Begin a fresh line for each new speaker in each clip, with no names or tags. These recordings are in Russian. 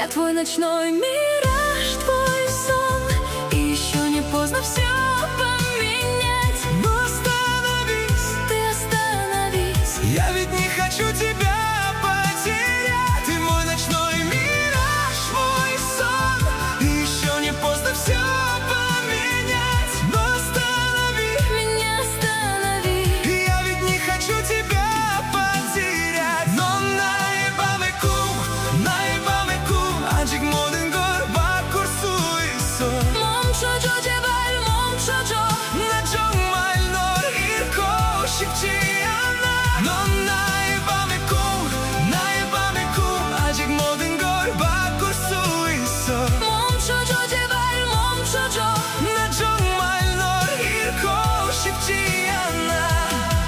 Я твой ночной мираж, твой сон, и еще не поздно все поменять.
Но остановись,
ты остановись,
я ведь не хочу тебя потерять. Ты мой ночной мираж, мой сон, и еще не поздно все поменять. Но останови,
меня останови,
я ведь не хочу тебя потерять. Но 아직 모든 걸 바꿀 수 있어.
멈춰줘 제발 멈춰줘.
난 정말 널 잃고 싶지 않아. 넌 나의 밤의 꿈 아직 모든 걸 바꿀 수 있어.
멈춰줘 제발 멈춰줘.
난 정말 널 잃고 싶지 않아.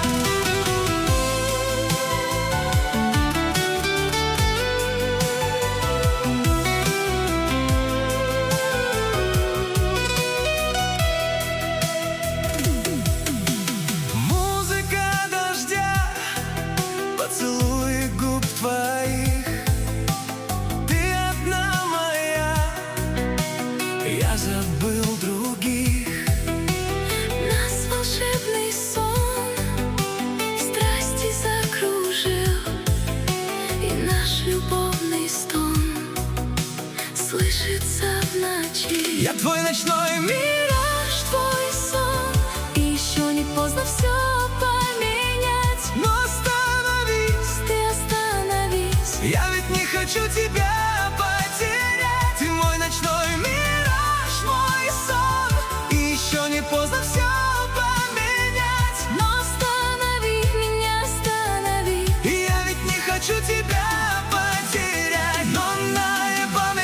Поцелуи губ твоих, ты одна моя, я забыл других.
Нас волшебный сон страсти закружил, и наш любовный стон слышится в ночи.
Я твой ночной
мираж, твой сон, и еще не поздно все поменять.
Но остановись,
ты остановись,
я ведь не хочу тебя потерять. Ты мой ночной мираж, мой сон, и еще не поздно все поменять.
но останови, меня останови,
я ведь не хочу тебя потерять. Но 나의 밤의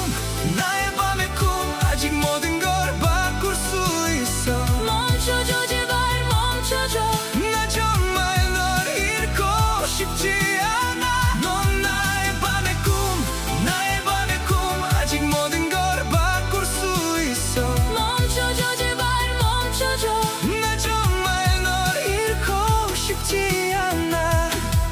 꿈 아직 모든 걸 바꿀 수 있어.
멈춰줘 제발 멈춰줘.
난 정말 널 잃고 싶지 않아. 넌 나의 밤의 꿈 아직 모든 걸 바꿀 수 있어.
멈춰줘 제발 멈춰줘.
난 정말 널 잃고 싶지 않아.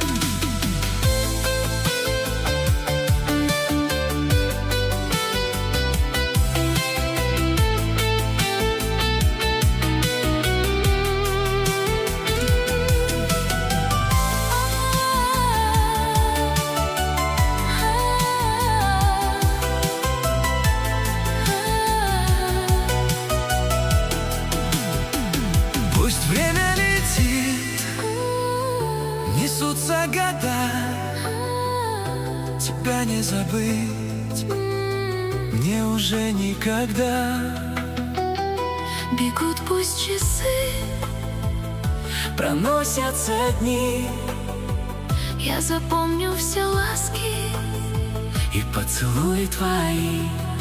Пусть время летит, несутся года, тебя не забыть мне уже никогда.
Бегут пусть часы,
Проносятся дни,
я запомню все ласки
и поцелуи твои